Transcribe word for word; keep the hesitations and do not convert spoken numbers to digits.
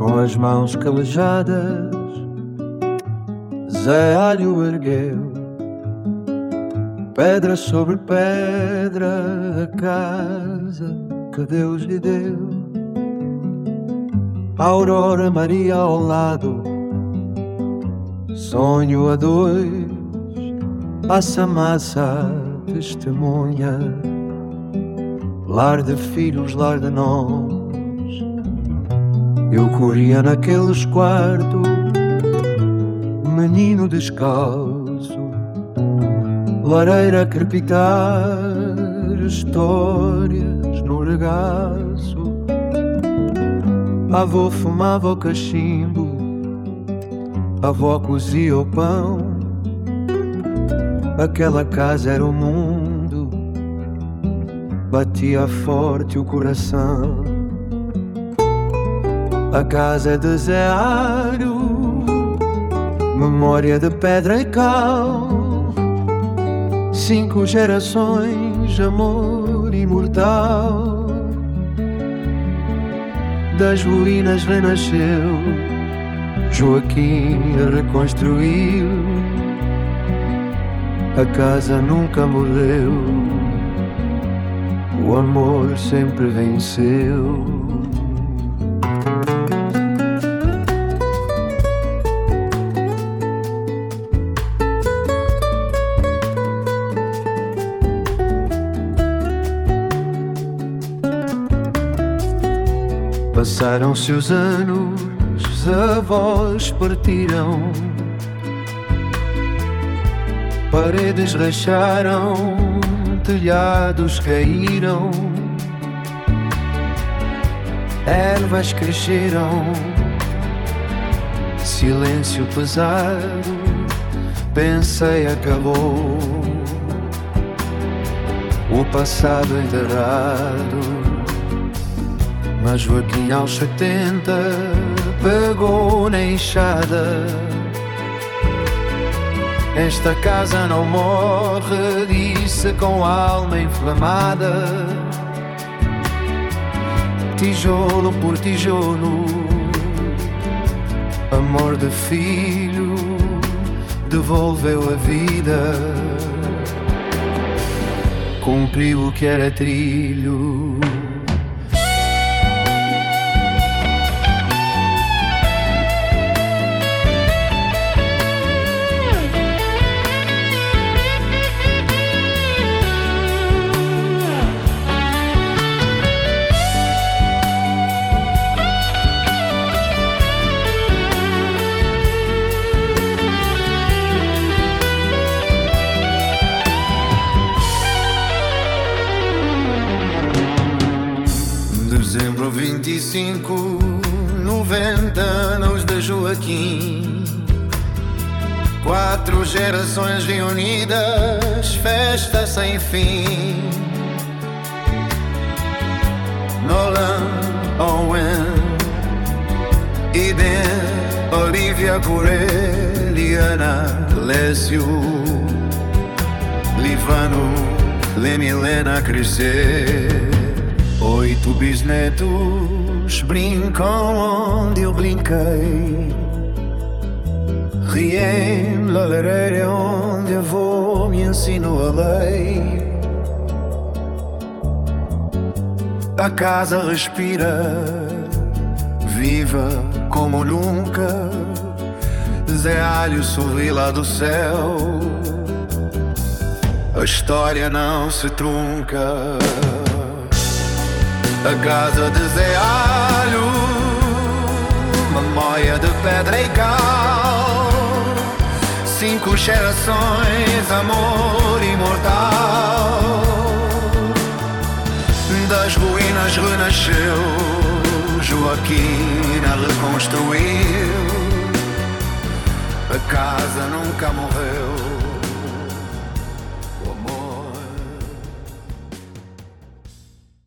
Com as mãos calejadas, Zé Alho ergueu pedra sobre pedra a casa que Deus lhe deu. Aurora Maria ao lado, sonho a dois, passa massa testemunha, lar de filhos, lar de nós. Eu corria naqueles quartos, menino descalço, lareira a crepitar, histórias no regaço. Avô fumava o cachimbo, avó cozia o pão. Aquela casa era o mundo, batia forte o coração. A casa de Zé Alho, memória de pedra e cal. Cinco gerações, amor imortal. Das ruínas renasceu, Joaquim reconstruiu. A casa nunca morreu, o amor sempre venceu. Passaram-se os anos, os avós partiram, paredes racharam, telhados caíram, ervas cresceram, silêncio pesado, pensei acabou, o passado enterrado. Mas Joaquim aos setenta pegou na enxada. Esta casa não morre, disse com a alma inflamada. Tijolo por tijolo, amor de filho, devolveu a vida. Cumpriu o que era trilho. vinte e cinco, noventa anos de Joaquim. Quatro gerações reunidas, festa sem fim. Nolan, Owen, Iden, Olivia Corel, Liana, Lécio, Livano, Lemilena crescer. Oito bisnetos brincam onde eu brinquei. Riem na lareira onde avô me ensinou a lei. A casa respira, viva como nunca. Zé Alho sorri lá do céu. A história não se trunca. A casa de Zé Alho, memória de pedra e cal. Cinco gerações, amor imortal. Das ruínas renasceu, Joaquim a reconstruiu. A casa nunca morreu.